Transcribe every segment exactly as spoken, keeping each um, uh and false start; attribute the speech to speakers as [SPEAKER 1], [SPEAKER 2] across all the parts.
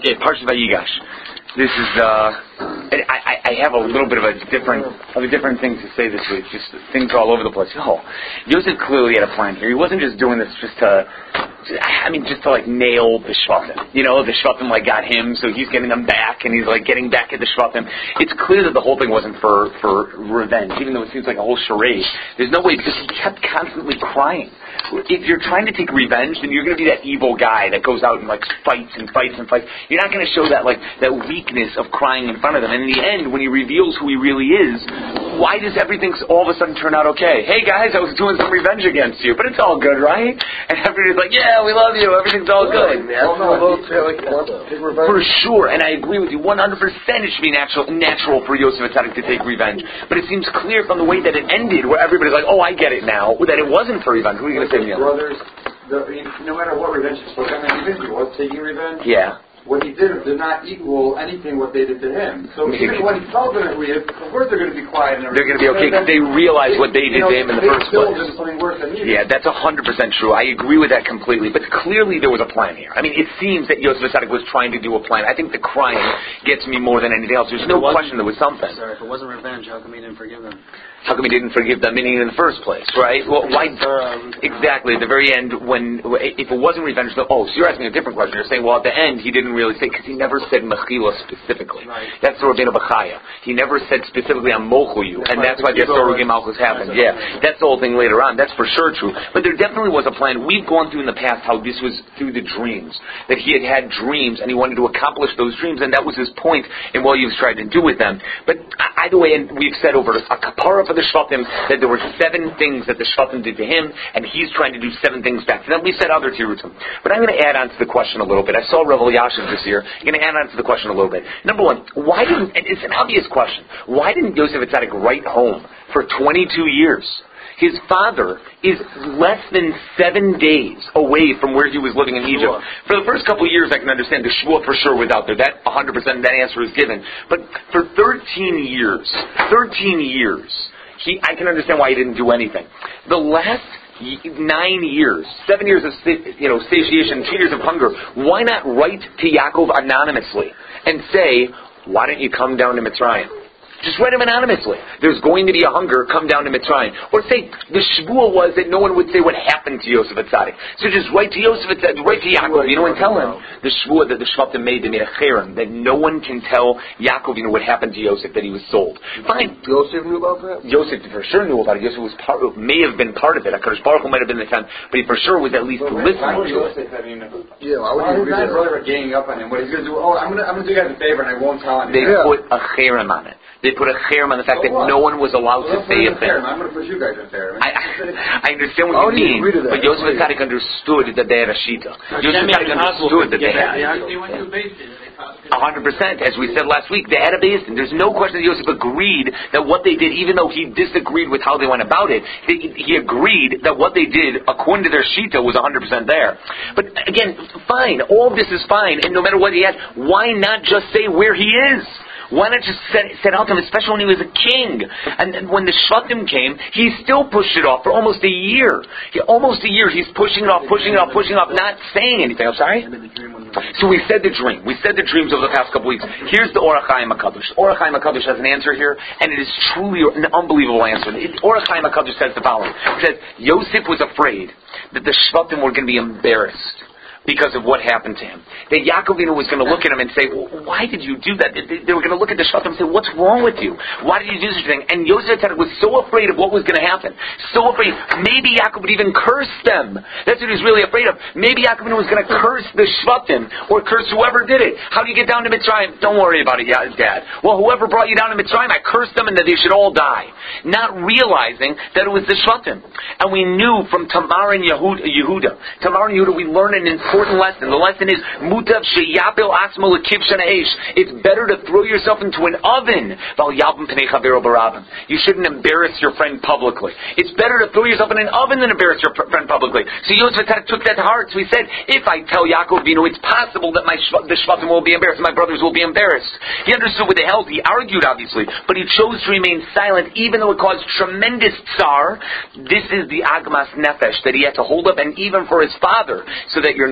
[SPEAKER 1] Yeah, Parshat Vayigash. This is, uh, I, I, I have a little bit of a different, of a different thing to say this week. Just things all over the place. Oh, Yosef clearly had a plan here. He wasn't just doing this just to, I mean, just to like nail the Shvatim. You know, the Shvatim like got him, so he's getting them back, and he's like getting back at the Shvatim. It's clear that the whole thing wasn't for, for revenge, even though it seems like a whole charade. There's no way, because he kept constantly crying. If you're trying to take revenge, then you're going to be that evil guy that goes out and like fights and fights and fights. You're not going to show that like that weakness of crying in front of them. And in the end, when he reveals who he really is, why does everything all of a sudden turn out okay? Hey guys, I was doing some revenge against you, but it's all good, right? And everybody's like, yeah, we love you. Everything's all good. For sure, and I agree with you one hundred percent. It should be natural, natural for Yosef Atzadik to take revenge. But it seems clear from the way that it ended, where everybody's like, oh, I get it now, that it wasn't for revenge. What are you going to say?
[SPEAKER 2] Brothers, the, no matter what revenge is for, I mean, even if he was taking revenge,
[SPEAKER 1] yeah.
[SPEAKER 2] what he did did not equal anything what they did to him. So even when he tells them who he is, of course they're going to be quiet and everything.
[SPEAKER 1] They're going to be okay because they realize what they did
[SPEAKER 2] you know,
[SPEAKER 1] to him in the first place.
[SPEAKER 2] Something worse than he
[SPEAKER 1] yeah, that's one hundred percent true. I agree with that completely. But clearly there was a plan here. I mean, it seems that Yosef Atzadik was trying to do a plan. I think the crying gets me more than anything else. There's no question there was something.
[SPEAKER 3] Sorry, if it wasn't revenge, how come he didn't forgive them?
[SPEAKER 1] How come he didn't forgive them in the first place, right? Well, why? Exactly. At the very end, when if it wasn't revenge, oh, so you're asking a different question. You're saying, well, at the end, he didn't really say, because he never said mechila specifically.
[SPEAKER 3] Right.
[SPEAKER 1] That's the Rabbeinu Bechaya. He never said specifically on mochuyu, and that's why the Asorugim Malchus happened. Yeah, that's the whole thing later on. That's for sure true. But there definitely was a plan. We've gone through in the past how this was through the dreams, that he had had dreams, and he wanted to accomplish those dreams, and that was his point in what he was trying to do with them. But either way, and we've said over a kapara for the Shvatim, that there were seven things that the Shvatim did to him, and he's trying to do seven things back to them. We said other tirutim. But I'm going to add on to the question a little bit. I saw Rav Elyashiv this year. I'm going to add on to the question a little bit. Number one, why didn't, and it's an obvious question, why didn't Yosef Atzadik write home for twenty-two years? His father is less than seven days away from where he was living in Egypt. For the first couple of years, I can understand the Shvuah for sure was out there. That one hundred percent, that answer is given. But for thirteen years, thirteen years, he, I can understand why he didn't do anything. The last nine years, seven years of you know satiation, two years of hunger, why not write to Yaakov anonymously and say, why don't you come down to Mitzrayim? Just write him anonymously. There's going to be a hunger, come down to Mitzrayim. Or say, the shvuah was that no one would say what happened to Yosef Atzadik. So just write to Yosef Atzadik, write to Yaakov, you know, and tell him the shvuah that the Shvatim made, they made a cherem, that no one can tell Yaakov, you know, what happened to Yosef, that he was sold. Fine.
[SPEAKER 4] Yosef knew about that?
[SPEAKER 1] Yosef for sure knew about it. Yosef was part of, may have been part of it. HaKadosh Baruch Hu might have been the time, but he for sure was at least well, listening to it.
[SPEAKER 2] Yeah, why would you read that? Brother ganging up on him. What he's going to do, oh, I'm going to I'm going to do you guys a favor and I won't tell anyone.
[SPEAKER 1] They yeah. put a cherem on it. They put a cherem on the fact so that what? no one was allowed well, to say a thing.
[SPEAKER 2] I'm going to put you guys in there.
[SPEAKER 1] I, I understand what you mean, but Yosef Atzadik understood that they had a shita. Yosef Atzadik understood that they had.
[SPEAKER 3] They went to a basin.
[SPEAKER 1] A hundred percent, as we said last week, they had a basin. There's no question that Yosef agreed that what they did, even though he disagreed with how they went about it, he, he agreed that what they did, according to their shita, was a hundred percent there. But again, fine, all of this is fine, and no matter what he had, why not just say where he is? Why not just set, set out to him, especially when he was a king? And, and when the Shvatim came, he still pushed it off for almost a year. He, almost a year, he's pushing it off, pushing it off, pushing it off, not saying anything. I'm sorry? So we said the dream. We said the dreams over the past couple weeks. Here's the Orach Chaim HaKadosh. Orach Chaim HaKadosh has an answer here, and it is truly an unbelievable answer. Orach Chaim HaKadosh says the following. It says, Yosef was afraid that the Shvatim were going to be embarrassed because of what happened to him. That Yaakov was going to look at him and say, well, why did you do that? They were going to look at the Shvatim and say, what's wrong with you? Why did you do such a thing? And Yosef was so afraid of what was going to happen. So afraid. Maybe Yaakov would even curse them. That's what he was really afraid of. Maybe Yaakov was going to curse the Shvatim or curse whoever did it. How do you get down to Mitzrayim? Don't worry about it, Dad. Well, whoever brought you down to Mitzrayim, I cursed them and that they should all die. Not realizing that it was the Shvatim. And we knew from Tamar and Yehuda, Yehuda Tamar and Yehuda, we learned an important lesson. The lesson is mutav sheyapil asmo lekivsh ha'esh. It's better to throw yourself into an oven. Val yalpim pnei chavero barabim. You shouldn't embarrass your friend publicly. It's better to throw yourself in an oven than embarrass your friend publicly. So Yosef Atzadik took that to heart. So he said, if I tell Yaakov, you know, it's possible that my shv- the Shvatim will be embarrassed, my brothers will be embarrassed. He understood what they held. He argued, obviously, but he chose to remain silent, even though it caused tremendous tsar. This is the agmas nefesh that he had to hold up, and even for his father, so that you're not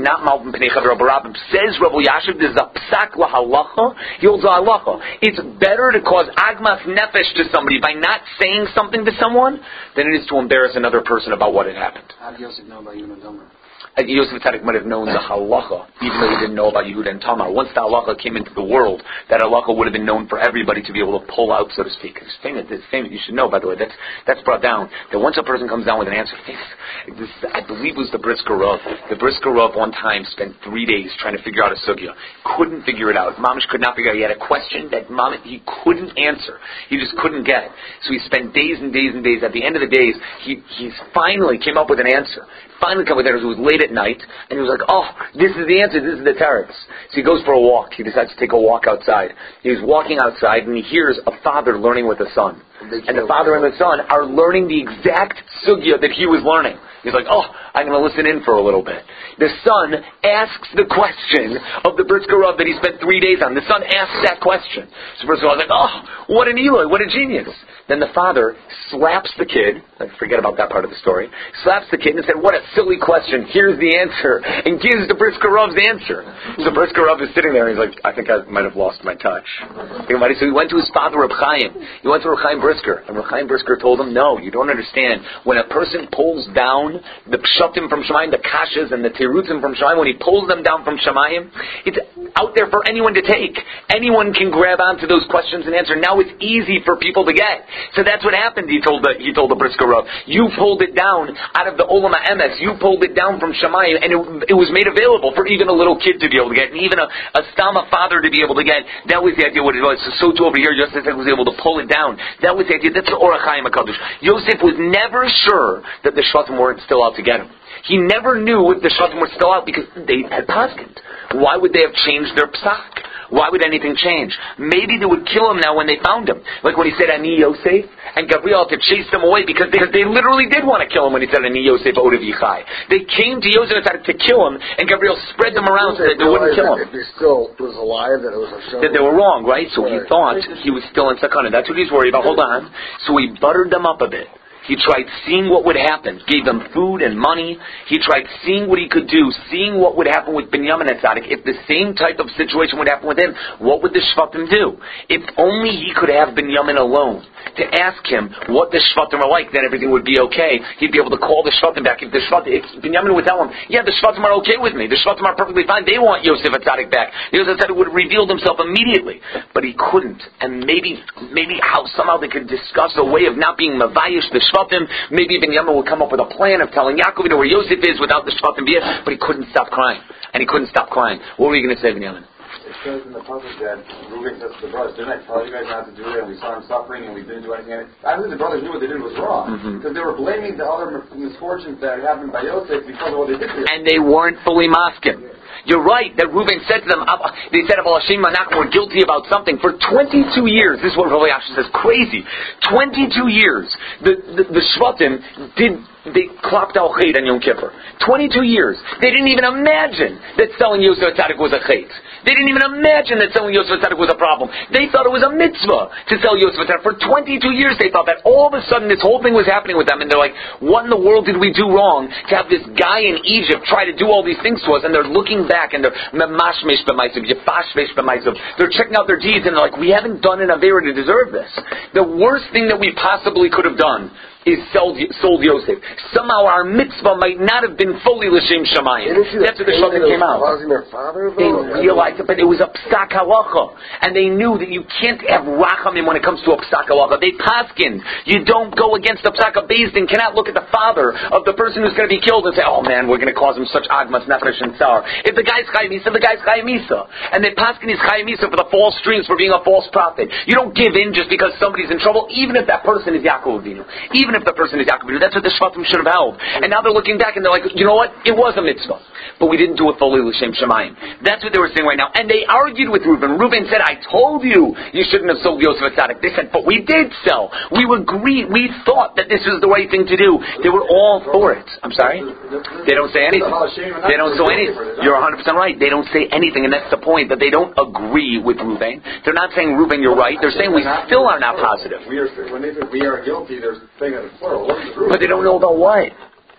[SPEAKER 1] not malbim pnei chavero barabim. Says Rabbi Yashiv, there's a psak lahalacha. He holds a halacha. It's better to cause agmas nefesh to somebody by not saying something to someone than it is to embarrass another person about what had happened.
[SPEAKER 3] How do Yosef know about Yehuda and Tamar?
[SPEAKER 1] And Yosef Tzaddik might have known the halacha, even though he didn't know about Yehuda and Tamar. Once the halacha came into the world, that halacha would have been known for everybody to be able to pull out, so to speak. It's famous. It's famous. You should know, by the way. That's that's brought down. That once a person comes down with an answer, this, I believe it was the Brisker Rav. The Brisker Rav one time spent three days trying to figure out a sugya. Couldn't figure it out. Mamish could not figure it out. He had a question that Mamish, he couldn't answer. He just couldn't get it. So he spent days and days and days. At the end of the days, he he finally came up with an answer. Finally come with it. It was late at night, and he was like, oh, this is the answer, this is the teretz. So he goes for a walk. He decides to take a walk outside. He's walking outside, and he hears a father learning with a son. And the father and the son are learning the exact sugya that he was learning. He's like, oh, I'm going to listen in for a little bit. The son asks the question of the Brisker Rav that he spent three days on. The son asks that question. So the Brisker Rav is like, oh, what an Eloi, what a genius. Then the father slaps the kid, I forget about that part of the story, slaps the kid and said, what a silly question, here's the answer, and gives the Brisker Rav's answer. So Brisker Rav is sitting there and he's like, I think I might have lost my touch. So he went to his father, Reb Chaim. He went to Reb Chaim Brisker, and Reb Chaim Brisker told him, no, you don't understand. When a person pulls down the pshatim from Shemayim, the kashas and the terutzim from Shemayim, when he pulls them down from Shemayim, it's out there for anyone to take. Anyone can grab onto those questions and answer. Now it's easy for people to get. So that's what happened, he told the, he told the Brisker Rav. You pulled it down out of the Olam HaEmes. You pulled it down from Shemayim, and it, it was made available for even a little kid to be able to get, and even a, a Stama father to be able to get. That was the idea what it was. So, so too over here, Yosef was able to pull it down. That was the idea. That's the Orach Chaim HaKadosh. Yosef was never sure that the Shvatim weren't still out to get him. He never knew if the Shvatim were still out because they had paskined. Why would they have changed their psak? Why would anything change? Maybe they would kill him now when they found him. Like when he said, Ani Yosef, and Gabriel had to chase them away because they, they literally did want to kill him when he said, Ani Yosef Odav Yichai. They came to Yosef to kill him, and Gabriel spread them around so that they wouldn't kill him.
[SPEAKER 4] If he still was alive, that it was a show.
[SPEAKER 1] That they were wrong, right? So
[SPEAKER 4] right.
[SPEAKER 1] he thought he was still in Sakana. That's what he's worried about. Hold on. So he buttered them up a bit. He tried seeing what would happen, gave them food and money. He tried seeing what he could do, seeing what would happen with Binyamin and Tzaddik. If the same type of situation would happen with him, what would the Shvatim do? If only he could have Binyamin alone to ask him what the Shvatim are like, then everything would be okay. He'd be able to call the Shvatim back. If the Shvatim, if Binyamin would tell him, yeah, the Shvatim are okay with me. The Shvatim are perfectly fine. They want Yosef Tzaddik back. Yosef Tzaddik would have revealed himself immediately. But he couldn't. And maybe, maybe how somehow they could discuss a way of not being Mavayish, the Shvatim. Maybe Binyamin would come up with a plan of telling Yaakov, you know, where Yosef is without the Shvatim being, but he couldn't stop crying. And he couldn't stop crying. What were you going to say, Binyamin?
[SPEAKER 2] It says in the passage that Reuben says to the brothers, didn't I tell you guys not to do it, and we saw him suffering, and we didn't do anything? I believe the brothers knew what they did was wrong, mm-hmm. because they were blaming the other misfortunes that happened by Yosef because of what they did to him. And they weren't fully masking. You're right that Reuben said to them, they said, Hashem Manach, we're guilty about something. For twenty-two years, this is what Rabbi Yashin says, crazy. twenty-two years, the, the, the Shvatim did, they klopped al chait on Yom Kippur. twenty-two years. They didn't even imagine that selling Yosef Tzaddik was a chait. They didn't even imagine that selling Yosef Tzaddik was a problem. They thought it was a mitzvah to sell Yosef Tzaddik. For twenty-two years they thought that. All of a sudden this whole thing was happening with them, and they're like, what in the world did we do wrong to have this guy in Egypt try to do all these things to us? And they're looking back and they're memashmesh b'maisav, yefashmesh b'maisav. They're checking out their deeds and they're like, we haven't done an avera to deserve this. The worst thing that we possibly could have done is sold, sold Yosef. Somehow our mitzvah might not have been fully l'shem shamayim. That's what the Shvatim came out. They realized it, but it was a psak halacha, and they knew that you can't have rachamim when it comes to a psak halacha. They paskin. You don't go against the psak. A beis din cannot look at the father of the person who's going to be killed and say, "Oh man, we're going to cause him such agmas nefesh and tsar." If the guy's chayim misa, the guy's chayim misa, and they paskin his chayim misa for the false dreams, for being a false prophet. You don't give in just because somebody's in trouble, even if that person is Yaakov Avinu. Even if the person is Yaakov Avinu. That's what the Shvatim should have held. And now they're looking back and they're like, you know what? It was a mitzvah. But we didn't do it fully l'shem shamayim. That's what they were saying right now. And they argued with Reuben. Reuben said, I told you you shouldn't have sold Yosef Tzaddik. They said, but we did sell. We agreed. We thought that this was the right thing to do. They were all for it. I'm sorry? They don't say anything. They don't say anything. You're one hundred percent right. They don't say anything. And that's the point, that they don't agree with Reuben. They're not saying, Reuben, you're right. They're saying we still are not positive. We are, when they say we are guilty, they're saying that it's plural.
[SPEAKER 1] But they don't know about what.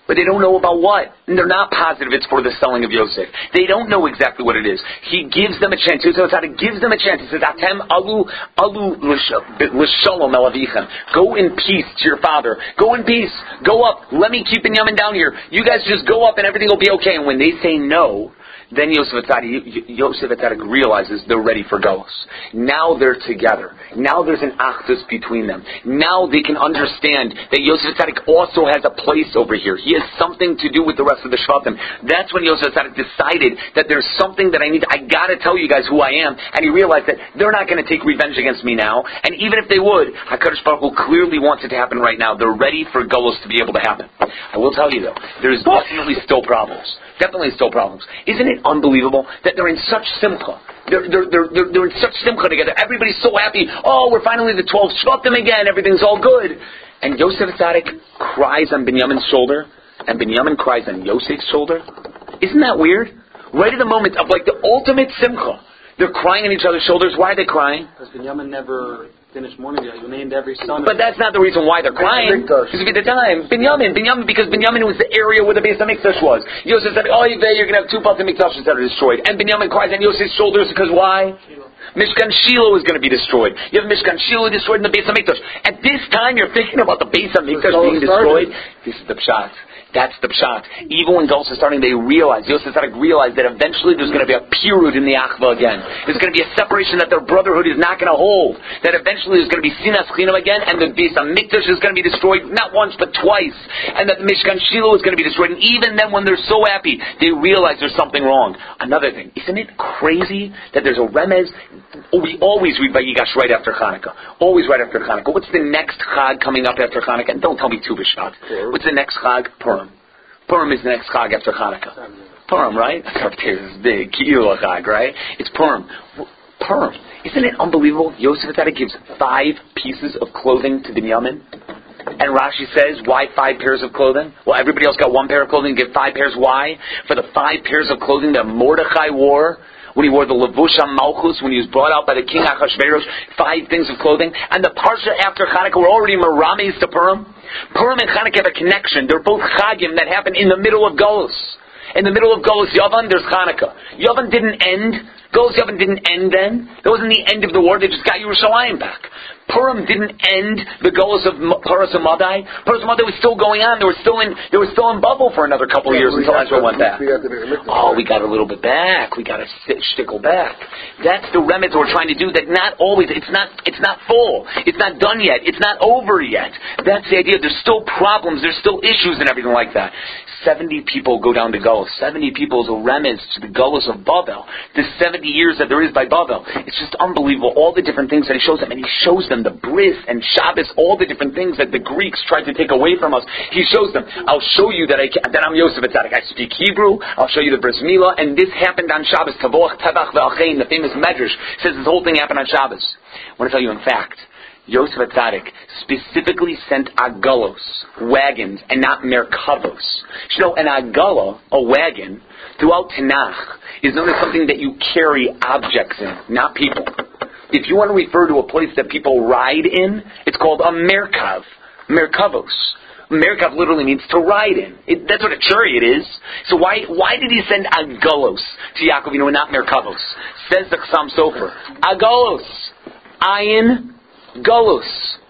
[SPEAKER 1] But they don't know about what. And they're not positive it's for the selling of Yosef. They don't know exactly what it is. He gives them a chance. Yosef Atzadik gives them a chance. He says, Atem alu alu l'shalom el avichem. Go in peace to your father. Go in peace. Go up. Let me keep Binyamin down here. You guys just go up and everything will be okay. And when they say no, then Yosef Atzadik, Yosef Atzadik realizes they're ready for Galus. Now they're together. Now there's an achdus between them. Now they can understand that Yosef Atzadik also has a place over here. He has something to do with the rest of the Shvatim. That's when Yosef Atzadik decided that there's something that I need. I gotta tell you guys who I am. And he realized that they're not going to take revenge against me now. And even if they would, HaKadosh Baruch Hu clearly wants it to happen right now. They're ready for Galus to be able to happen. I will tell you though, there's definitely still problems. Definitely still problems. Isn't it unbelievable that they're in such simcha? They're, they're, they're, they're, they're in such simcha together. Everybody's so happy. Oh, we're finally the twelve Shvatim again. Everything's all good. And Yosef Atzadik cries on Binyamin's shoulder, and Binyamin cries on Yosef's shoulder. Isn't that weird? Right at the moment of like the ultimate simcha, they're crying on each other's shoulders. Why are they crying?
[SPEAKER 3] Because Binyamin never finished mourning yet. You named every son.
[SPEAKER 1] But that's not the reason why they're crying. Because at the time, Binyamin, Binyamin, because Binyamin was the area where the Beis HaMikdash was. Yosef said, "Oh, you're going to have two Beis HaMikdashes that are destroyed." And Binyamin cries on Yosef's shoulders because why? Mishkan Shiloh is going to be destroyed. You have Mishkan Shiloh destroyed in the Beis HaMikdash. At this time, you're thinking about the Beis HaMikdash being destroyed. This is the pshat. That's the pshat. Even when Galus is starting, they realize, Yosef Atzadik realized that eventually there's going to be a pirud in the Achva again. There's going to be a separation that their brotherhood is not going to hold. That eventually there's going to be Sinas Chinam again, and the Beis HaMikdash is going to be destroyed not once but twice. And that the Mishkan Shiloh is going to be destroyed. And even then, when they're so happy, they realize there's something wrong. Another thing, isn't it crazy that there's a remez? We always read Vayigash right after Hanukkah. Always right after Hanukkah. What's the next Chag coming up after Hanukkah? And don't tell me Tu B'Shvat. What's the next Chag? Purim. Purim is the next Chag after Hanukkah. Purim, right? This is big. Ki'ula Chag, right? It's Purim. Purim. Isn't it unbelievable? Yosef Atzadik gives five pieces of clothing to Binyamin. And Rashi says, why five pairs of clothing? Well, everybody else got one pair of clothing. Give five pairs. Why? For the five pairs of clothing that Mordechai wore when he wore the Levush HaMalchus, when he was brought out by the king Achashverosh, five things of clothing. And the Parsha after Hanukkah were already Merames to Purim. Purim and Hanukkah have a connection. They're both Chagim that happen in the middle of Golus. In the middle of Golus Yavan, there's Hanukkah. Yavan didn't end. Golus Yavan didn't end then. That wasn't the end of the war. They just got Yerushalayim back. Purim didn't end the Golus of Paras Madai. Paras Madai was still going on. They were still in. They were still in bubble for another couple of years until Ezra went back. Oh, we got a little bit back. We got a shtickle back. That's the remedy we're trying to do. That not always. It's not. It's not full. It's not done yet. It's not over yet. That's the idea. There's still problems. There's still issues and everything like that. Seventy people go down to Golus. Seventy people is a remez to the Golus of Bavel. The seventy years that there is by Bavel. It's just unbelievable. All the different things that he shows them, and he shows them the bris and Shabbos, all the different things that the Greeks tried to take away from us. He shows them. I'll show you that I can, that I'm Yosef Atzadik. I speak Hebrew. I'll show you the bris milah, and this happened on Shabbos. Tavoch Tevach Ve'achein, the famous Medrash says this whole thing happened on Shabbos. I want to tell you, in fact, Yosef Atzadik specifically sent agalos, wagons, and not merkavos. You know, an agala, a wagon, throughout Tanakh, is known as something that you carry objects in, not people. If you want to refer to a place that people ride in, it's called a merkav, merkavos. Merkav literally means to ride in. It, that's what a chariot is. So why why did he send agalos to Yaakov, you know, and not merkavos? Says the Chassam Sofer. Agalos. Ayin Golus.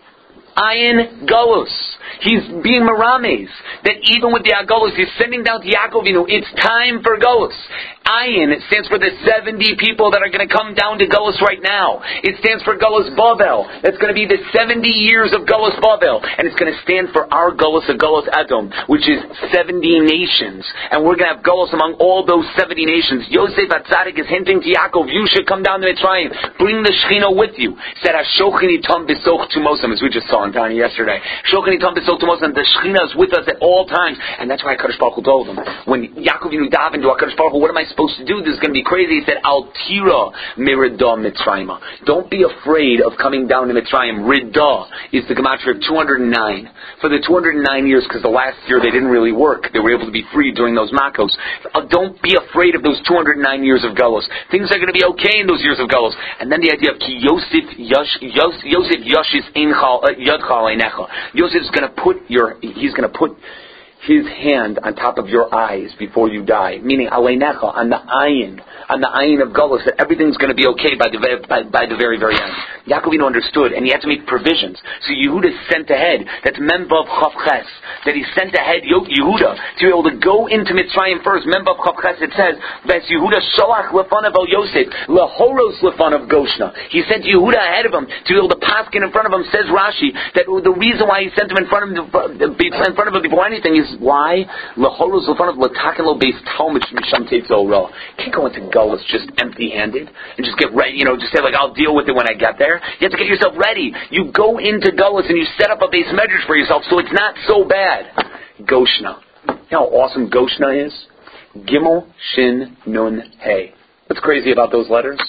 [SPEAKER 1] Ayin Golus. He's being Merames. That even with the Agolus, he's sending down to Yaakov, you know, it's time for Golus. Ayin, it stands for the seventy people that are going to come down to Golus right now. It stands for Golus Bavel. That's going to be the seventy years of Golus Bavel. And it's going to stand for our Golus of Golus Edom, which is seventy nations. And we're going to have Golus among all those seventy nations. Yosef Atzadik is hinting to Yaakov, you should come down to Mitzrayim. Bring the Shechina with you. Said, Hashochini Tom Bisoch Tumosam, as we just saw in Tanya yesterday. Shochini Tom Bisoch Tumosam, the Shechina is with us at all times. And that's why HaKadosh Baruch Hu told him, when Yaakov Yinu davened to HaKadosh Baruch Hu, what am I supposed to do? This is going to be crazy. He said, Al Tira Mirida Mitzrayim. Don't be afraid of coming down to Mitzrayim. Rida is the gematria of two hundred nine. For the two hundred nine years, because the last year they didn't really work. They were able to be free during those makos. Uh, don't be afraid of those two hundred nine years of Galus. Things are going to be okay in those years of Galus. And then the idea of Ki Yosef Yosef Yosef Yosef is Einchal Yadchal Einecha. Yosef is going to put your, he's going to put his hand on top of your eyes before you die, meaning aleinecha, on the ayin, on the ayin of Gullus, that everything's going to be okay by the by, by the very very end. Yaakovinu understood, and he had to make provisions. So Yehuda sent ahead. That's Memvav Chav Ches. That he sent ahead Yehuda to be able to go into Mitzrayim first. Memvav Chav Ches. It says that Yehuda Sholach lefanav el Yosef lehoros lefanav Goshna. He sent Yehuda ahead of him to be able to paskin in front of him. Says Rashi that the reason why he sent him in front of him, in front of him before anything is why lehoros lefanav letaken lo beis talmud misham teitzo ra. Can't go into Gullus just empty-handed and just get ready. You know, just say like I'll deal with it when I get there. You have to get yourself ready. You go into Gullus and you set up a base measures for yourself so it's not so bad. Goshna. You know how awesome Goshna is? Gimel, Shin, Nun, Hey. What's crazy about those letters?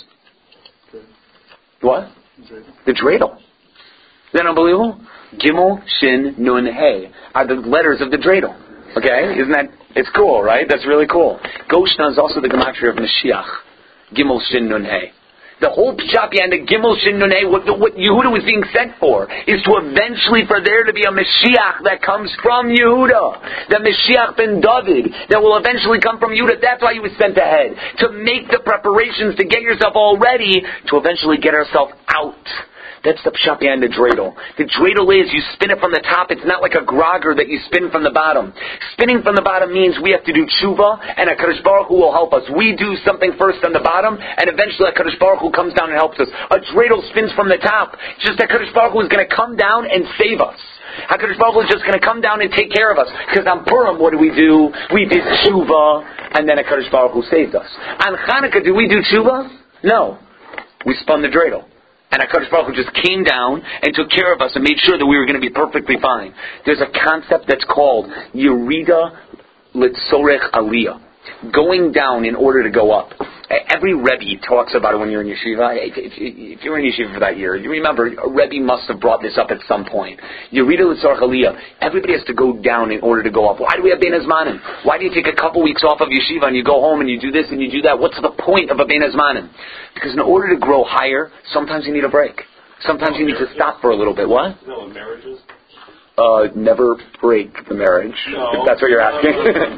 [SPEAKER 1] What? The dreidel. Isn't that unbelievable? Gimel, Shin, Nun, Hey are the letters of the dreidel. Okay? Isn't that, it's cool, right? That's really cool. Goshna is also the gematria of Mashiach. Gimel, Shin, Nun, Hey. The whole pshat behind the Gimel Shin Nun Hey, what, what Yehuda was being sent for, is to eventually for there to be a Mashiach that comes from Yehuda. The Mashiach ben David that will eventually come from Yehuda. That's why he was sent ahead. To make the preparations to get yourself all ready to eventually get ourselves out. That's the pshat behind the dreidel. The dreidel is you spin it from the top. It's not like a grogger that you spin from the bottom. Spinning from the bottom means we have to do tshuva, and HaKadosh Baruch Hu will help us. We do something first on the bottom, and eventually HaKadosh Baruch Hu comes down and helps us. A dreidel spins from the top. Just that HaKadosh Baruch Hu is going to come down and save us. HaKadosh Baruch Hu is just going to come down and take care of us. Because on Purim, what do we do? We did tshuva, and then HaKadosh Baruch Hu saved us. On Chanukah, did we do tshuva? No. We spun the dreidel. And HaKadosh Baruch Hu just came down and took care of us and made sure that we were going to be perfectly fine. There's a concept that's called Yerida Litzorech Aliyah. Going down in order to go up. Every Rebbe talks about it when you're in yeshiva. If, if, if you're in yeshiva for that year, you remember a Rebbe must have brought this up at some point. Yerida Litzorech Aliyah. Everybody has to go down in order to go up. Why do we have Bein Hazmanim? Why do you take a couple weeks off of yeshiva and you go home and you do this and you do that? What's the point of a Bein Hazmanim? Because in order to grow higher, sometimes you need a break. Sometimes you need to stop for a little bit. What?
[SPEAKER 5] No, in marriages?
[SPEAKER 1] Uh, never break the marriage,
[SPEAKER 5] no.
[SPEAKER 1] if that's what you're asking.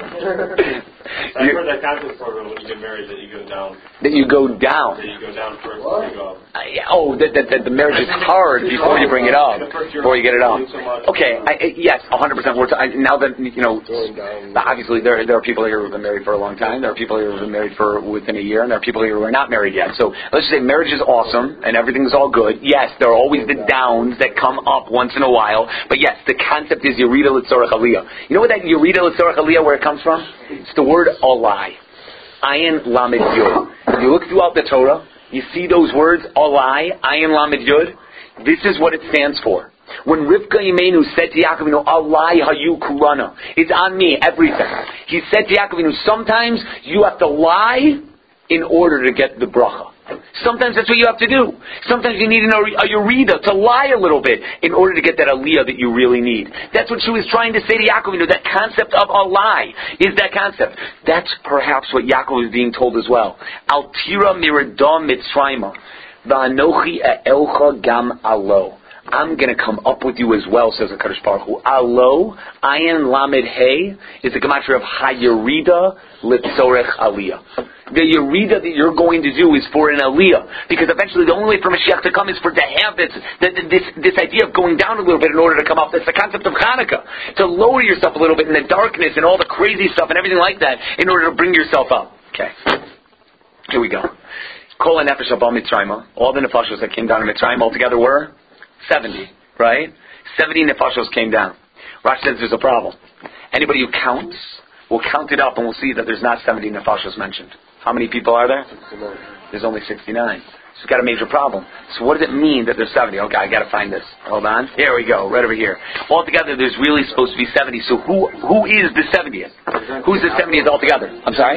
[SPEAKER 5] I've heard that concept program when you get married that you go down.
[SPEAKER 1] That you go down.
[SPEAKER 5] That you go down first before you go up.
[SPEAKER 1] Uh, yeah, oh, that, that, that the marriage is hard before you bring it up, before you get it up. Okay, I, I, yes, one hundred percent. We're t- I, now that, you know, obviously there there are people here who have been married for a long time. There are people here who have been married for within a year, and there are people here who are not married yet. So let's just say marriage is awesome, and everything's all good. Yes, there are always the downs that come up once in a while, but yes, the concept is Yerida Litzorech Aliyah. You know what that Yerida Litzorech Aliyah, where it comes from? It's the word Olai. Ayin Lamed Yud. If you look throughout the Torah, you see those words, Olai, Ayin Lamed Yud. This is what it stands for. When Rivka Imenu said to Yaakov, Olai Hayu Kurana, it's on me, everything. He said to Yaakov, sometimes you have to lie in order to get the bracha. Sometimes that's what you have to do. Sometimes you need a Yerida to lie a little bit in order to get that aliyah that you really need. That's what she was trying to say to Yaakov. You know, that concept of a lie is that concept. That's perhaps what Yaakov is being told as well. Al tira miradam mitzrayma va'anochi elcha gam alo. I'm going to come up with you as well, says HaKadosh Baruch Hu. Alo, ayin lamed hey, is the gematria of hayerida litzorech aliyah. The yerida that you're going to do is for an aliyah, because eventually the only way for Mashiach to come is for to have this, this this idea of going down a little bit in order to come up. That's the concept of Hanukkah, to lower yourself a little bit in the darkness and all the crazy stuff and everything like that in order to bring yourself up. Okay, here we go. Kol HaNefesh Haba Mitzrayma, all the nefashos that came down to Mitzrayim altogether were seventy, right? seventy nefashos came down. Rashi says there's a problem. Anybody who counts, will count it up and we'll see that there's not seventy nefashos mentioned. How many people are there?
[SPEAKER 4] sixty-nine.
[SPEAKER 1] There's only sixty-nine. So it's got a major problem. So what does it mean that there's seventy? Okay, I got to find this. Hold on. Here we go, right over here. Altogether, there's really supposed to be seventy. So who who is the seventieth? Who's the seventieth altogether? I'm sorry?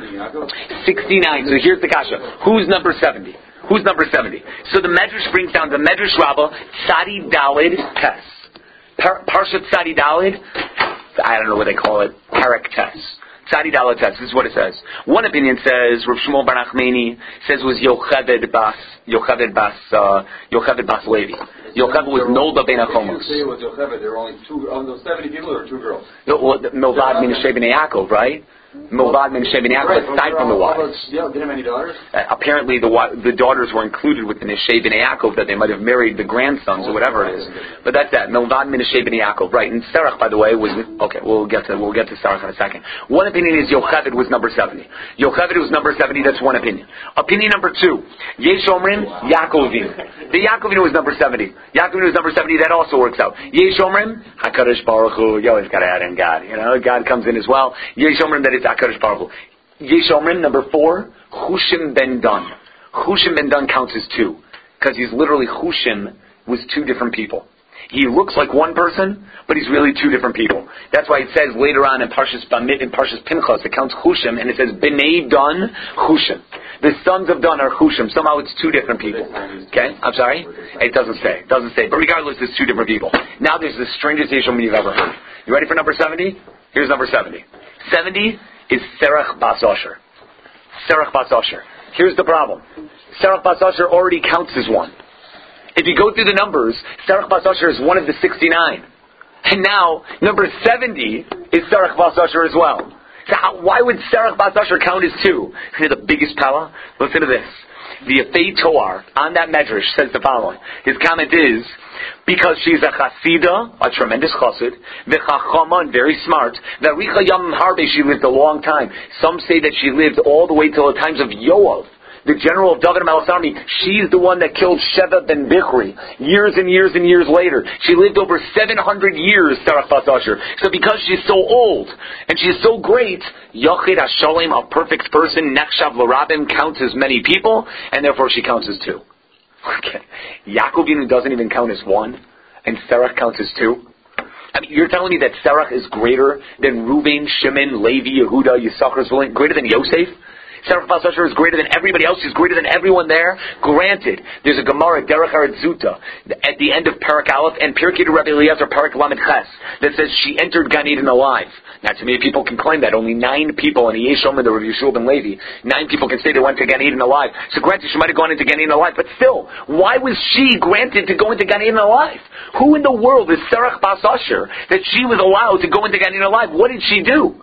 [SPEAKER 1] sixty-nine. So here's the kasha. Who's number seventy? Who's number seventy? So the Medrash brings down the Medrash Rabbah, Tzadi Dalid Tes. Par- Parshat Tzadi Dalid, I don't know what they call it, Parak Tes. Tzadi Dalid Tes, this is what it says. One opinion says, Rav Shmuel Bar Nachmani says it was Yocheved Bas, Yocheved Bas, uh, Yocheved Bas Levi. Yocheved was Nolda Ben Achomos.
[SPEAKER 2] If you say it was Yocheved, there were only two, of those seventy people, there were two girls.
[SPEAKER 1] Well, Milvad min Shebin Yaakov, right? Milvad min Shebin Yaakov, aside from the wives.
[SPEAKER 2] Yeah, didn't have any daughters?
[SPEAKER 1] Uh, apparently, the wa- the daughters were included with the Neshei ben Yaakov, that they might have married the grandsons or whatever it is. But that's that. Milvad min Neshei ben Yaakov, right? And Serach, by the way, was okay. We'll get to we'll get to Serach in a second. One opinion is Yocheved was number seventy. Yocheved was number seventy. That's one opinion. Opinion number two, Yesh Omrim Yaakov Avinu. The Yaakov Avinu was number seventy. Yaakov Avinu was number seventy. That also works out. Yesh Omrim Hakadosh Baruch Hu. You always got to add in God. You know, God comes in as well. Yesh Omrim that it's Hakadosh Baruch Hu. Yesh Omrim, number four, Hushim ben Dun. Hushim ben Dun counts as two, because he's literally, Hushim was two different people. He looks like one person, but he's really two different people. That's why it says later on in Parshas Bamid, in Parshas Pinchas, it counts Hushim, and it says, B'nai Dun, Hushim. The sons of Dun are Hushim. Somehow it's two different people. Okay? I'm sorry? It doesn't say. It doesn't say. But regardless, it's two different people. Now there's the strangest Yesh Omrim you've ever heard. You ready for number seventy? Here's number seventy. seventy is Serach Bas Osher. Serach Bas Osher. Here's the problem. Serach Bas Osher already counts as one. If you go through the numbers, Serach Bas Osher is one of the sixty-nine. And now, number seventy is Serach Bas Osher as well. So how, why would Serach Bas Osher count as two? Hear the biggest power? Listen to this. The Yefei Toar, on that medrash, says the following. His comment is, because she's a chasida, a tremendous chassid, v'chachama, very smart, v'richa yam harbe, she lived a long time. Some say that she lived all the way till the times of Yoav, the general of David Melech's army. She's the one that killed Sheva ben Bichri years and years and years later. She lived over seven hundred years, Serach Bas Osher. So because she's so old and she's so great, Yochid HaSholem, a perfect person, Nechshav L'Rabim, counts as many people, and therefore she counts as two. Okay. Yaakov Avinu doesn't even count as one, and Serach counts as two. I mean, you're telling me that Serach is greater than Reuven, Shimon, Levi, Yehuda, Yisachar, Zvulun, greater than Yosef? Serach Bas Osher is greater than everybody else. He's greater than everyone there. Granted, there's a Gemara, Derech Haretzuta, at the end of Parak Aleph, and Pirkei de Rabbi Eliezer, Parak Lamed Ches, that says she entered Gan Eden alive. Now, to many people can claim that. Only nine people in the Yesh Omrim, the Rav Yeshua ben Levi, nine people can say they went to Gan Eden alive. So granted, she might have gone into Gan Eden alive, but still, why was she granted to go into Gan Eden alive? Who in the world is Serach Bas Osher that she was allowed to go into Gan Eden alive? What did she do?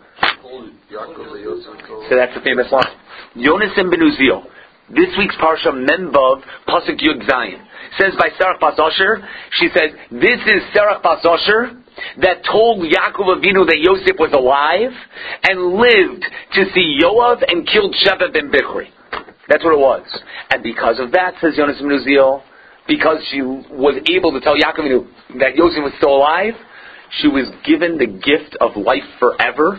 [SPEAKER 1] So that's the famous line. Yonasan ben Uziel. This week's Parsha, Memvav, Pasuk Yud Zayin, says by Serach Bas Osher, she says, this is Serach Bas Osher that told Yaakov Avinu that Yosef was alive and lived to see Yoav and killed Sheva ben Bichri. That's what it was. And because of that, says Yonasan ben Uziel, because she was able to tell Yaakov Avinu that Yosef was still alive, she was given the gift of life forever,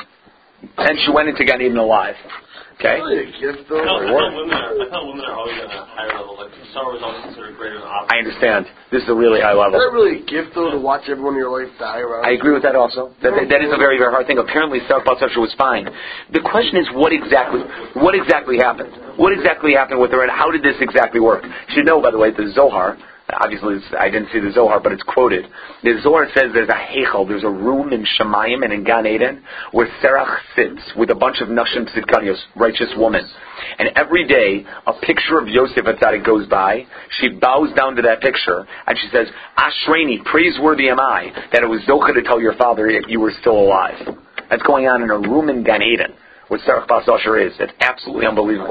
[SPEAKER 1] and she went into Gan Eden alive. Okay?
[SPEAKER 5] I thought, I thought women are, I thought women are always on a higher level. Like, Sarah was always considered greater than opposite.
[SPEAKER 1] I understand. This is a really high level.
[SPEAKER 4] Is that really a gift, though, to watch everyone in your life die around?
[SPEAKER 1] I agree with that also. That, that, that is a very, very hard thing. Apparently, Serach Bas Osher was fine. The question is, what exactly, what exactly happened? What exactly happened with her, and how did this exactly work? You should know, by the way, the Zohar, obviously, it's, I didn't see the Zohar, but it's quoted. The Zohar says there's a heichal, there's a room in Shemayim and in Gan Eden where Serach sits with a bunch of Nashim Tzidkanios, righteous women. And every day, a picture of Yosef Atzadik goes by. She bows down to that picture and she says, Ashreini, praiseworthy am I that it was Zocha to tell your father that you were still alive. That's going on in a room in Gan Eden where Serach Bas Osher is. It's absolutely unbelievable.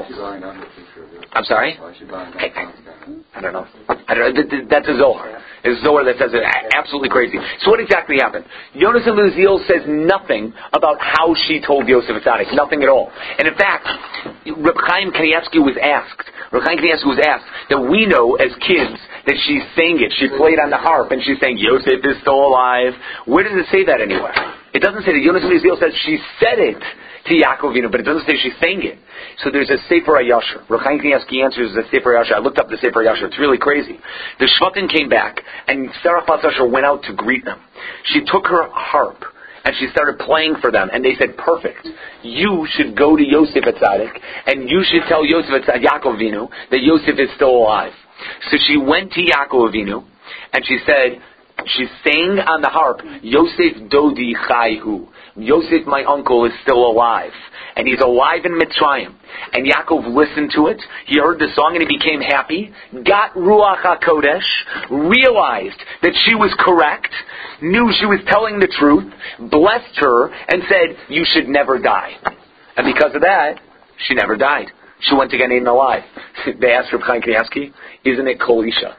[SPEAKER 1] I'm sorry? I, I, I don't know. I don't know. That's a Zohar. It's a Zohar that says it. Absolutely crazy. So what exactly happened? Yonasan ben Uziel says nothing about how she told Yosef Atzadik. Nothing at all. And in fact, Reb Chaim Kanievsky was asked, Reb Chaim Kanievsky was asked that we know as kids that she sang it. She played on the harp and she sang, Yosef is still alive. Where does it say that anywhere? It doesn't say that. Yonasan ben Uziel says she said it to Yaakov Avinu, but it doesn't say she sang it. So there's a Sefer HaYashar. Reb Chaim Kanievsky answers the Sefer HaYashar. I looked up the Sefer HaYashar. It's really crazy. The Shvatim came back, and Serach Bas Osher went out to greet them. She took her harp, and she started playing for them, and they said, perfect. You should go to Yosef Atzadik, and you should tell Yosef Atzadik, Yaakov Avinu, that Yosef is still alive. So she went to Yaakov Avinu, and she said, She sang on the harp, Yosef Dodi Chayhu. Yosef, my uncle, is still alive. And he's alive in Mitzrayim. And Yaakov listened to it. He heard the song and he became happy. Got Ruach HaKodesh. Realized that she was correct. Knew she was telling the truth. Blessed her and said, you should never die. And because of that, she never died. She went to get eaten alive. They asked Reb Chaim Kanievsky, isn't it Kol Isha?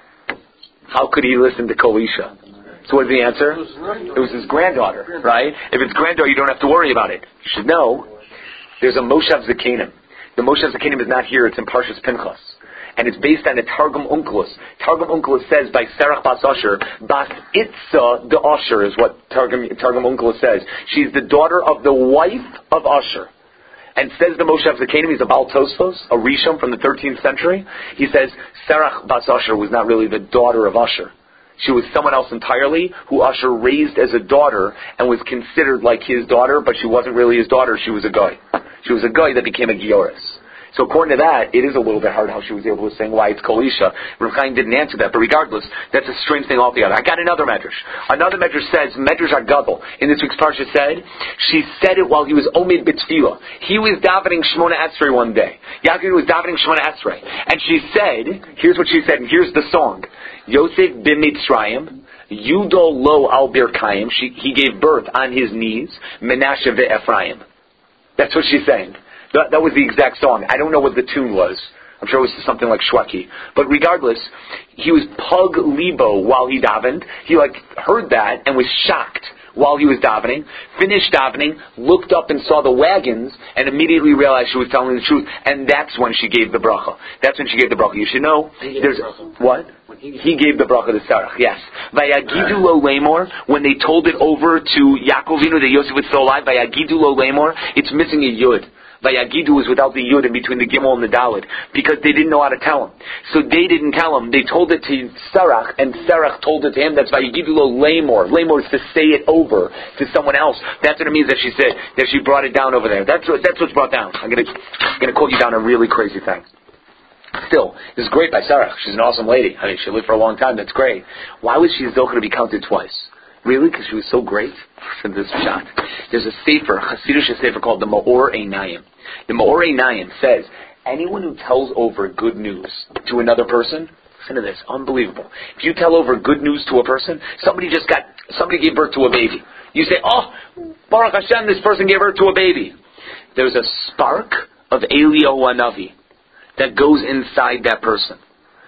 [SPEAKER 1] How could he listen to Kol Isha? So what is the answer? It was his granddaughter, right? If it's granddaughter, you don't have to worry about it. You should know, there's a Moshav Zakanim. The Moshav Zakanim is not here, it's in Parshas Pinchas. And it's based on the Targum Onkelos. Targum Onkelos says by Serach Bas Asher, Bas Itza de Asher is what Targum, Targum Onkelos says. She's the daughter of the wife of Asher. And says the Moshav Zakanim, he's a Baal Tosfos, a Rishon from the thirteenth century. He says Serach Bas Asher was not really the daughter of Asher. She was someone else entirely who Asher raised as a daughter and was considered like his daughter, but she wasn't really his daughter, she was a guy. She was a guy that became a Gioris. So according to that, it is a little bit hard how she was able to sing why it's Kol Isha. Reb Chaim didn't answer that, but regardless, that's a strange thing altogether. I got another medrash. Another medrash says, Medrash HaGadol, in this week's parsha said, she said it while he was Omid B'Tfilah. He was davening Shmona Esrei one day. Yaakov was davening Shmona Esrei. And she said, here's what she said, and here's the song. Yosef b'Mitzrayim, Yudol lo al birkayim. He gave birth on his knees. Menashe ve'Ephraim. That's what she's saying. That, that was the exact song. I don't know what the tune was. I'm sure it was something like Shweki. But regardless, he was pug libo while he davened. He like heard that and was shocked while he was davening. Finished davening, looked up and saw the wagons, and immediately realized she was telling the truth. And that's when she gave the bracha. That's when she gave the bracha. You should know. There's what? He gave the bracha to Sarah. Yes. Vayagidu lo lemor. When they told it over to Yaakov Avinu that Yosef was still alive, Vayagidu lo lemor. It's missing a yud. Vayagidu was without the yud in between the gimel and the dalid because they didn't know how to tell him. So they didn't tell him. They told it to Sarach, and Sarach told it to him. That's Vayagidu lo lemor. Lemor is to say it over to someone else. That's what it means that she said that she brought it down over there. That's what that's what's brought down. I'm gonna I'm gonna quote you down a really crazy thing. Still, this is great by Sarah. She's an awesome lady. I mean, she lived for a long time. That's great. Why was she still going to be counted twice? Really? Because she was so great? From this shot. There's a sefer, a Hasidic sefer called the Maor Einayim. The Maor Einayim says, anyone who tells over good news to another person, listen to this, unbelievable. If you tell over good news to a person, somebody just got, somebody gave birth to a baby. You say, oh, Baruch Hashem, this person gave birth to a baby. There's a spark of Eliyahu Hanavi that goes inside that person.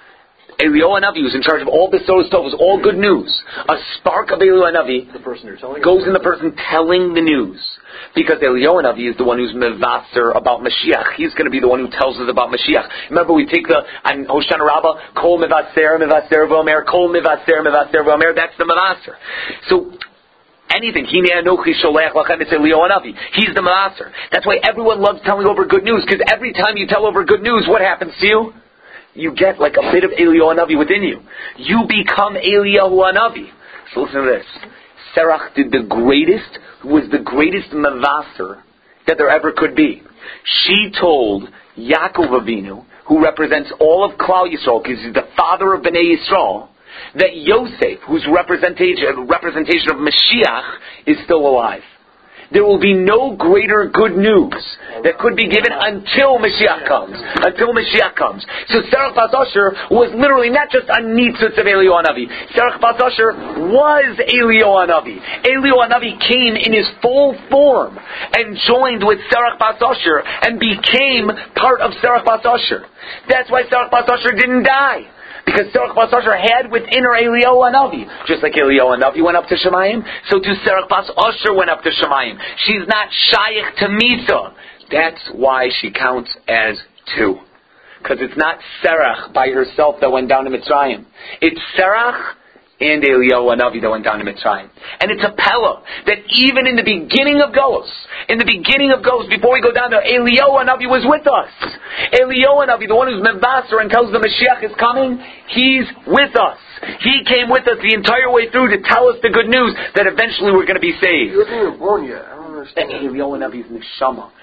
[SPEAKER 1] Eliyahu Hanavi was in charge of all the Soros Tovos, all good news. A spark of Eliyahu Hanavi
[SPEAKER 3] the person you're telling
[SPEAKER 1] goes in the person telling the news. Because Eliyahu Hanavi is the one who's mevaser about Mashiach. He's going to be the one who tells us about Mashiach. Remember, we take the on Hoshana Rabbah, Kol mevaser, mevaser v'omer, Kol mevaser, mevaser v'omer. That's the mevaser. So anything, Hinei Anochi Sholech Lachem, it's Eliyahu Hanavi. He's the mevaser. That's why everyone loves telling over good news. Because every time you tell over good news, what happens to you? You get like a bit of Eliyahu Hanavi within you. You become Eliyahu Hanavi. So listen to this. Serach did the greatest, was the greatest mevaser that there ever could be. She told Yaakov Avinu, who represents all of Klal Yisrael, because he's the father of Bnei Yisrael, that Yosef, whose representation, representation of Mashiach, is still alive. There will be no greater good news that could be given until Mashiach comes. Until Mashiach comes. So Serach Bas Asher was literally not just a nitzutz of Eliyahu Hanavi. Serach Bas Asher was Eliyahu Hanavi. Eliyahu Hanavi came in his full form and joined with Serach Bas Asher and became part of Serach Bas Asher. That's why Serach Bas Asher didn't die. Because Serach Bas Asher had within her Eliyahu Hanavi. Just like Eliyahu Hanavi went up to Shemayim, so too Serach Bas Asher went up to Shemayim. She's not Shaykh to Misa. That's why she counts as two. Because it's not Serach by herself that went down to Mitzrayim. It's Serach and Eliyahu Hanavi that went down to Mitzrayim. And it's a pella that even in the beginning of Golos, in the beginning of Golos, before we go down there, Eliyahu Hanavi was with us. Eliyahu Hanavi, the one who's Mevaser and tells the Mashiach is coming, he's with us. He came with us the entire way through to tell us the good news that eventually we're going to be saved.
[SPEAKER 4] He wasn't even born yet. I don't understand.
[SPEAKER 1] And Eliyahu Hanavi's neshama.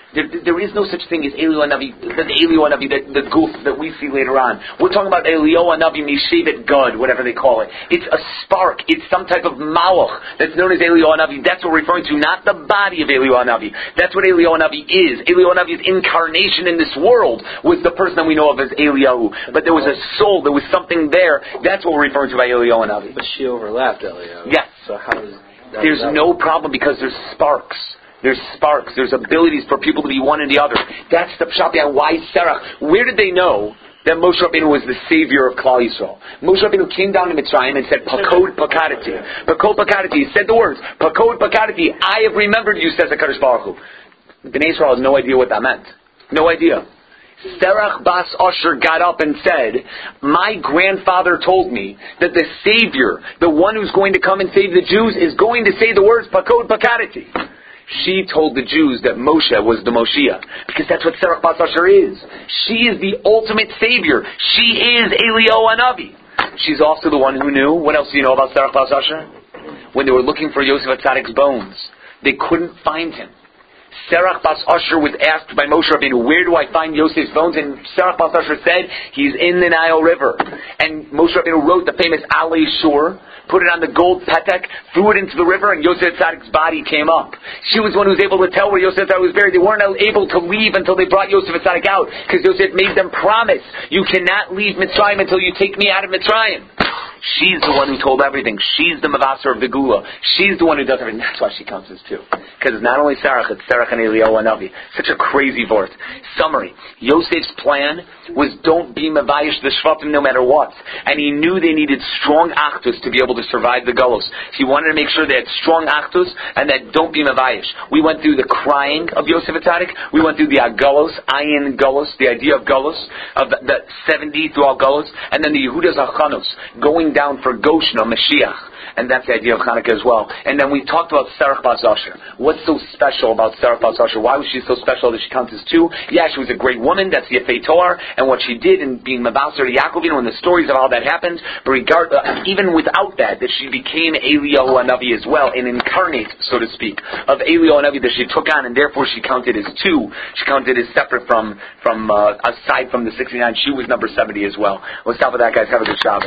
[SPEAKER 1] There, there is no such thing as Eliyahu Hanavi, the Eliyahu Hanavi, the, the goof that we see later on. We're talking about Eliyahu Hanavi Mishevet Gad, whatever they call it. It's a spark. It's some type of malach that's known as Eliyahu Hanavi. That's what we're referring to, not the body of Eliyahu Hanavi. That's what Eliyahu Hanavi is. Eliyahu Hanavi's incarnation in this world was the person that we know of as Eliyahu. But there was a soul, there was something there. That's what we're referring to by Eliyahu Hanavi.
[SPEAKER 3] But she overlapped Eliyahu.
[SPEAKER 1] Yes.
[SPEAKER 3] So how does that
[SPEAKER 1] There's
[SPEAKER 3] that
[SPEAKER 1] no problem because there's sparks. There's sparks. There's abilities for people to be one and the other. That's the pshat behind why Serach. Where did they know that Moshe Rabbeinu was the savior of Klal Yisrael? Moshe Rabbeinu came down to Mitzrayim and said, Pakod Pakadati. Pakod Pakadati. He said the words, Pakod Pakadati. I have remembered you, says the HaKadosh Baruch Hu. Bnei Israel has no idea what that meant. No idea. Serach Bas Asher got up and said, my grandfather told me that the Savior, the one who's going to come and save the Jews, is going to say the words Pakod Pakadati. She told the Jews that Moshe was the Moshiach, because that's what Serach Bas Asher is. She is the ultimate Savior. She is Eliyahu Hanavi. She's also the one who knew. What else do you know about Serach Bas Asher? When they were looking for Yosef HaTzadik's bones, they couldn't find him. Serach Bas Asher was asked by Moshe Rabbeinu, where do I find Yosef's bones? And Serach Bas Asher said, he's in the Nile River. And Moshe Rabbeinu wrote the famous Alei Shur, put it on the gold petek, threw it into the river, and Yosef Tzadik's body came up. She was the one who was able to tell where Yosef Tzadik was buried. They weren't able to leave until they brought Yosef Tzadik out, because Yosef made them promise, you cannot leave Mitzrayim until you take me out of Mitzrayim. She's the one who told everything. She's the Mavasar of the Gula. She's the one who does everything. That's why she counts as two. Because it's not only Sarach, it's Sarach and Eliyahu Hanavi. Such a crazy vort. Summary. Yosef's plan was don't be Mavayish the Shvatim no matter what. And he knew they needed strong Achdus to be able to survive the Golos. He wanted to make sure they had strong Achdus and that don't be Mavayish. We went through the crying of Yosef Atzadik. We went through the Agalos, Ayin Golos, the idea of Golos, of the, the seventy through all Golos, and then the Yehuda's Achanos, going down for Goshen or Mashiach. And that's the idea of Hanukkah as well. And then we talked about Serach Bas Asher. What's so special about Serach Bas Asher? Why was she so special that she counts as two? Yeah, she was a great woman. That's the Yefei Torah. And what she did in being Mavasar to Yaakovinu and the stories of how that happened. But regard, uh, even without that, that she became Eliyahu Hanavi as well, an incarnate, so to speak, of Eliyahu Hanavi that she took on, and therefore she counted as two. She counted as separate from, from uh, aside from the sixty-nine. She was number seventy as well. Let's stop with that, guys. Have a good Shabbat.